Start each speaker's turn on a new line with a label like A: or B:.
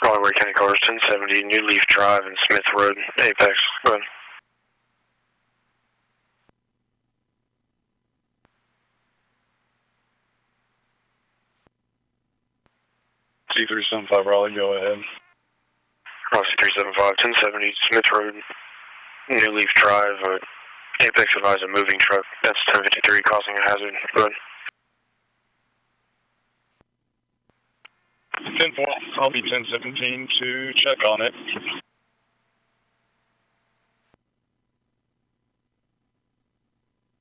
A: Raleigh County Cars 1070, New Leaf Drive and Smith Road, Apex. Go ahead.
B: C375 Raleigh, go ahead.
A: Raleigh C375, 1070, Smith Road, New Leaf Drive, Apex advised a moving truck. That's 1053 causing a hazard. Go ahead.
B: 10-4, I'll be 1017 to check on it.